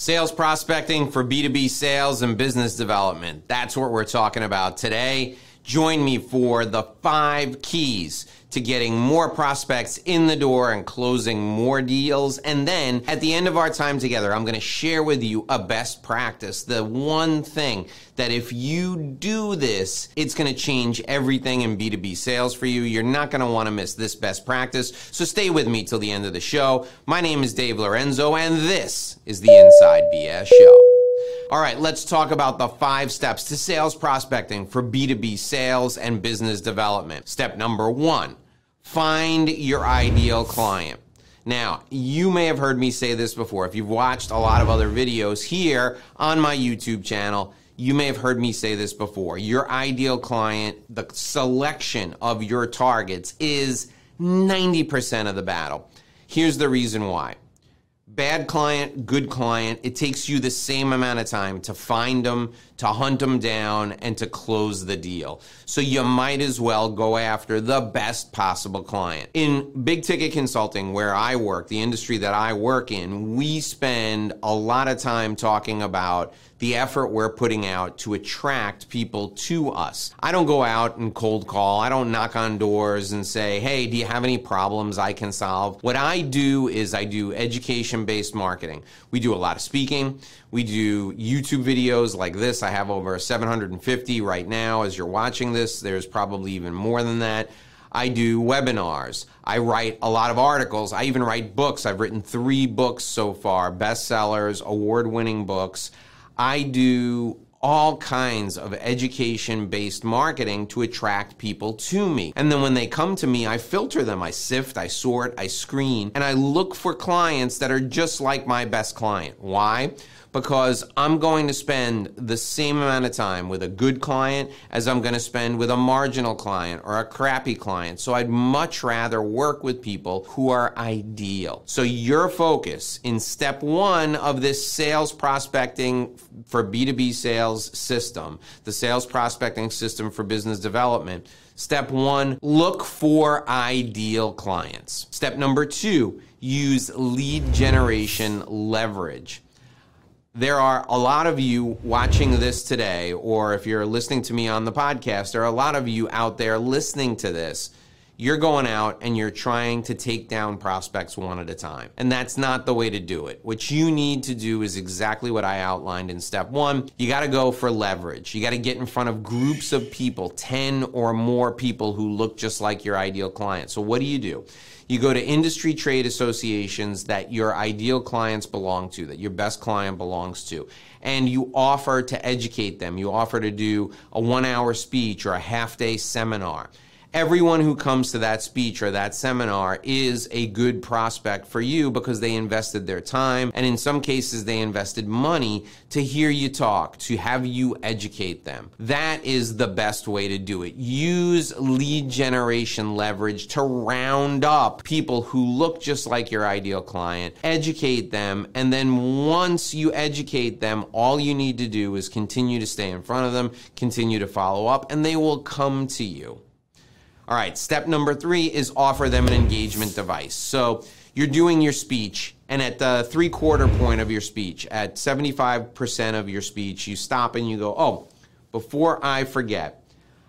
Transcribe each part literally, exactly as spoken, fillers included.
Sales prospecting for B two B sales and business development. That's what we're talking about today. Join me for the five keys to getting more prospects in the door and closing more deals. And then at the end of our time together, I'm going to share with you a best practice. The one thing that if you do this, it's going to change everything in B two B sales for you. You're not going to want to miss this best practice. So stay with me till the end of the show. My name is Dave Lorenzo, and this is the Inside B S Show. All right, let's talk about the five steps to sales prospecting for B two B sales and business development. Step number one, find your ideal client. Now, you may have heard me say this before. If you've watched a lot of other videos here on my YouTube channel, you may have heard me say this before. Your ideal client, the selection of your targets is ninety percent of the battle. Here's the reason why. Bad client, good client, it takes you the same amount of time to find them, to hunt them down, and to close the deal. So you might as well go after the best possible client. In big ticket consulting, where I work, the industry that I work in, we spend a lot of time talking about the effort we're putting out to attract people to us. I don't go out and cold call. I don't knock on doors and say, hey, do you have any problems I can solve? What I do is I do education-based marketing. We do a lot of speaking. We do YouTube videos like this. I have over seven hundred fifty right now. As you're watching this, there's probably even more than that. I do webinars. I write a lot of articles. I even write books. I've written three books so far, bestsellers, award-winning books. I do all kinds of education-based marketing to attract people to me. And then when they come to me, I filter them. I sift, I sort, I screen, and I look for clients that are just like my best client. Why? Because I'm going to spend the same amount of time with a good client as I'm going to spend with a marginal client or a crappy client. So I'd much rather work with people who are ideal. So your focus in step one of this sales prospecting for B two B sales system, the sales prospecting system for business development, step one, look for ideal clients. Step number two, use lead generation leverage. There are a lot of you watching this today, or if you're listening to me on the podcast, there are a lot of you out there listening to this. You're going out and you're trying to take down prospects one at a time. And that's not the way to do it. What you need to do is exactly what I outlined in step one. You got to go for leverage. You got to get in front of groups of people, ten or more people who look just like your ideal client. So what do you do? You go to industry trade associations that your ideal clients belong to, that your best client belongs to, and you offer to educate them. You offer to do a one-hour speech or a half-day seminar. Everyone who comes to that speech or that seminar is a good prospect for you because they invested their time, and in some cases they invested money to hear you talk, to have you educate them. That is the best way to do it. Use lead generation leverage to round up people who look just like your ideal client, educate them, and then once you educate them, all you need to do is continue to stay in front of them, continue to follow up, and they will come to you. All right, step number three is offer them an engagement device. So you're doing your speech, and at the three-quarter point of your speech, at seventy-five percent of your speech, you stop and you go, oh, before I forget,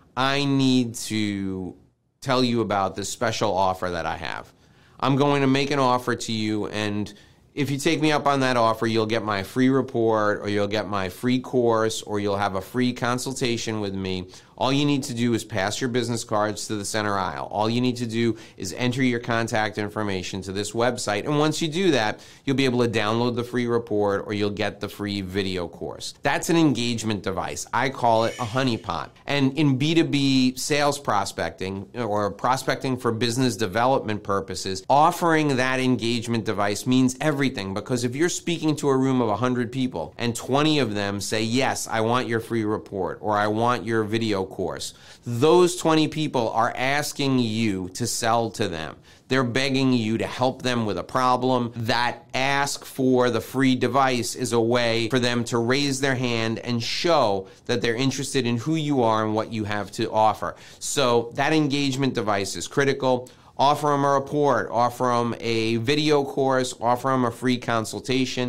I need to tell you about this special offer that I have. I'm going to make an offer to you, and if you take me up on that offer, you'll get my free report, or you'll get my free course, or you'll have a free consultation with me. All you need to do is pass your business cards to the center aisle. All you need to do is enter your contact information to this website. And once you do that, you'll be able to download the free report, or you'll get the free video course. That's an engagement device. I call it a honeypot. And in B two B sales prospecting, or prospecting for business development purposes, offering that engagement device means everything, because if you're speaking to a room of one hundred people and twenty of them say, yes, I want your free report, or I want your video course, those twenty people are asking you to sell to them. They're begging you to help them with a problem. That ask for the free device is a way for them to raise their hand and show that they're interested in who you are and what you have to offer. So that engagement device is critical. Offer them a report, offer them a video course, offer them a free consultation.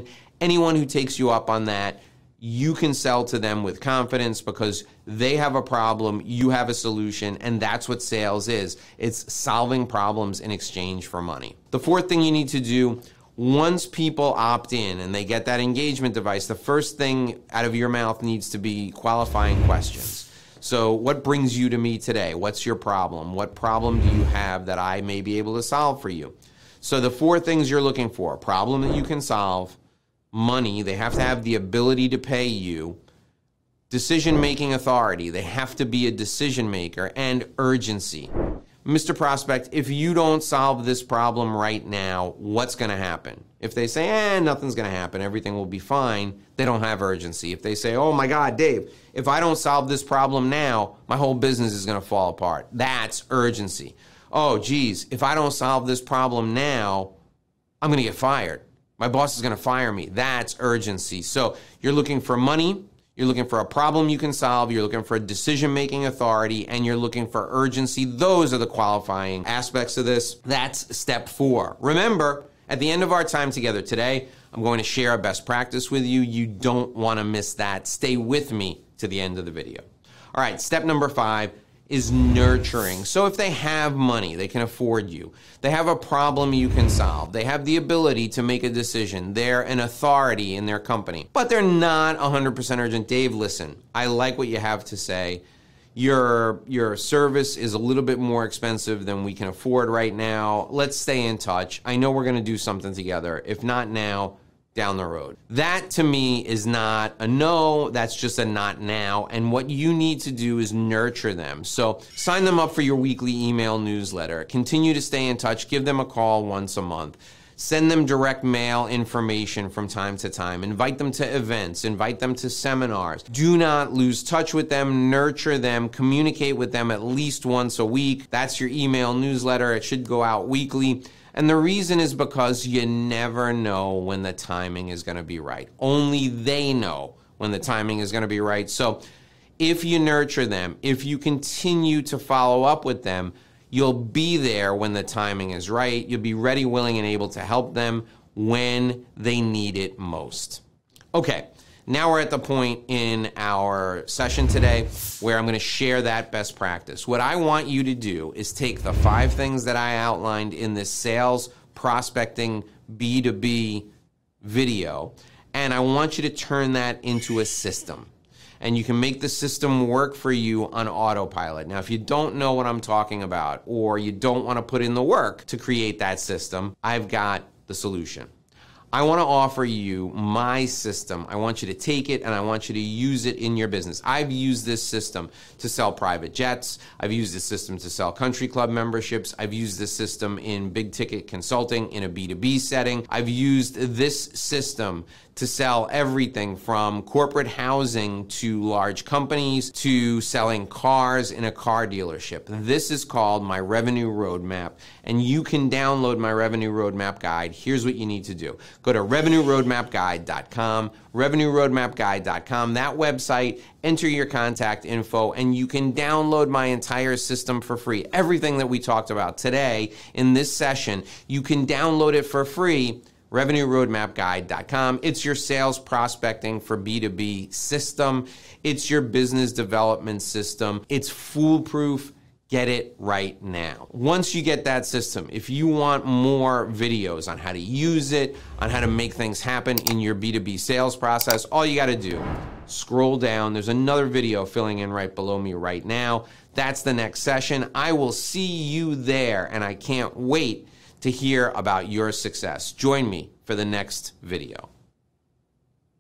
anyone who takes you up on that, you can sell to them with confidence because they have a problem, you have a solution, and that's what sales is. It's solving problems in exchange for money. The fourth thing you need to do, once people opt in and they get that engagement device, the first thing out of your mouth needs to be qualifying questions. So what brings you to me today? What's your problem? What problem do you have that I may be able to solve for you? So the four things you're looking for: problem that you can solve, money, they have to have the ability to pay you, decision-making authority, they have to be a decision maker, and urgency. Mister Prospect, if you don't solve this problem right now, what's going to happen? If they say, eh, nothing's going to happen, everything will be fine, they don't have urgency. If they say, oh my God, Dave, if I don't solve this problem now, my whole business is going to fall apart. That's urgency. Oh, geez, if I don't solve this problem now, I'm going to get fired. My boss is going to fire me. That's urgency. So you're looking for money, you're looking for a problem you can solve, you're looking for a decision-making authority, and you're looking for urgency. Those are the qualifying aspects of this. That's step four. Remember, at the end of our time together today, I'm going to share a best practice with you. You don't want to miss that. Stay with me to the end of the video. All right, step number five is nurturing. So if they have money, they can afford you, they have a problem you can solve, they have the ability to make a decision, they're an authority in their company, but they're not one hundred percent urgent. Dave, listen, I like what you have to say. Your, your service is a little bit more expensive than we can afford right now. Let's stay in touch. I know we're going to do something together. If not now, down the road. That to me is not a no, that's just a not now. And what you need to do is nurture them. So sign them up for your weekly email newsletter. Continue to stay in touch. Give them a call once a month. Send them direct mail information from time to time. Invite them to events. Invite them to seminars. Do not lose touch with them. Nurture them. Communicate with them at least once a week. That's your email newsletter. It should go out weekly. And the reason is because you never know when the timing is going to be right. Only they know when the timing is going to be right. So if you nurture them, if you continue to follow up with them, you'll be there when the timing is right. You'll be ready, willing, and able to help them when they need it most. Okay, now we're at the point in our session today where I'm going to share that best practice. What I want you to do is take the five things that I outlined in this sales prospecting B two B video, and I want you to turn that into a system. And you can make the system work for you on autopilot. Now, if you don't know what I'm talking about, or you don't want to put in the work to create that system, I've got the solution. I want to offer you my system. I want you to take it and I want you to use it in your business. I've used this system to sell private jets. I've used this system to sell country club memberships. I've used this system in big ticket consulting in a B two B setting. I've used this system to sell everything from corporate housing to large companies to selling cars in a car dealership. This is called my Revenue Roadmap, and you can download my Revenue Roadmap guide. Here's what you need to do. Go to revenue roadmap guide dot com, revenue roadmap guide dot com, that website, enter your contact info, and you can download my entire system for free. Everything that we talked about today in this session, you can download it for free. revenue roadmap guide dot com. It's your sales prospecting for B two B system. It's your business development system. It's foolproof. Get it right now. Once you get that system, if you want more videos on how to use it, on how to make things happen in your B two B sales process, all you got to do, scroll down. There's another video filling in right below me right now. That's the next session. I will see you there, and I can't wait to hear about your success. Join me for the next video.